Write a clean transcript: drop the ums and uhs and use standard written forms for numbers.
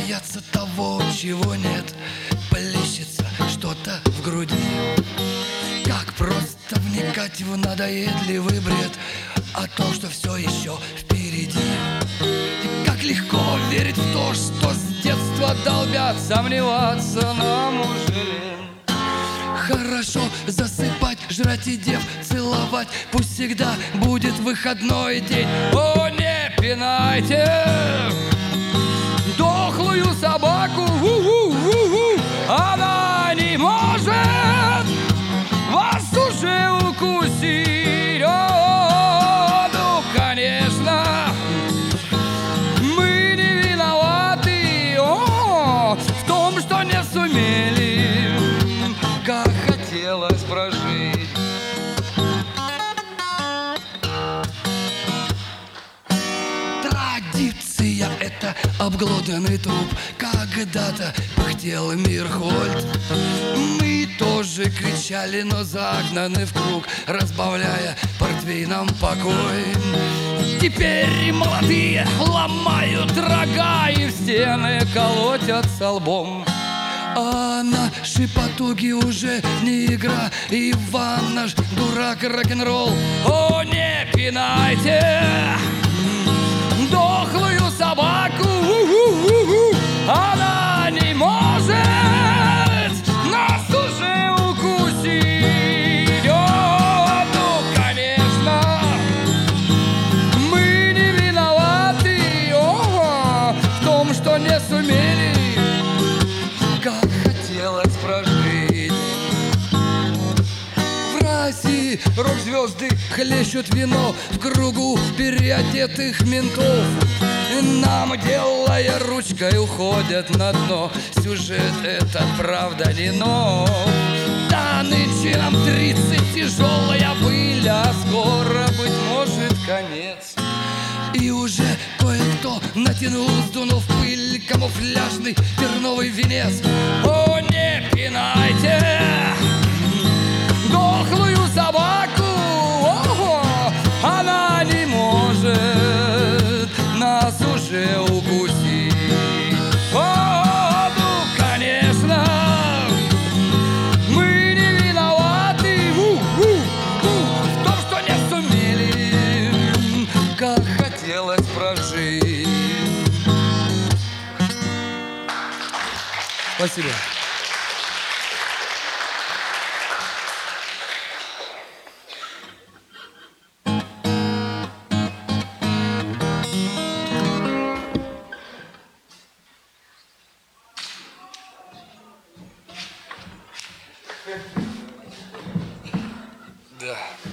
боятся того, чего нет. Плещется что-то в груди. Как просто вникать в надоедливый бред о том, что все еще впереди. И как легко верить в то, что с детства долбят. Сомневаться нам уже лень. Хорошо засыпать, жрать и дев целовать. Пусть всегда будет выходной день. О, не пинайте дохлую собаку. Она не может вас уже укусить. О, ну, конечно, мы не виноваты в том, что не сумели, как хотелось прожить. Традиция — это обглоданный труп. Когда-то пыхтел Мирхольд. Мы тоже кричали, но загнаны в круг, разбавляя портвейном покой. Теперь молодые ломают рога и в стены колотятся лбом. А наши потуги уже не игра. Иван наш дурак рок-н-ролл. О, не пинайте дохлую собаку. Она не может нас уже укусить. О, ну, конечно, мы не виноваты в том, что не сумели, как хотелось прожить. В России рок-звезды хлещут вино в кругу переодетых ментов. Нам, делая ручкой, уходят на дно. Сюжет этот, правда, не нов. Да, нынче нам 30, тяжелая пыль, а скоро, быть может, конец. И уже кое-кто натянул, сдунув пыль, камуфляжный терновый венец. О, не пинайте дохлую собаку. О, она не может нас уже укусить. О, ну, конечно, мы не виноваты в том, что не сумели, как хотелось прожить. Спасибо. Да.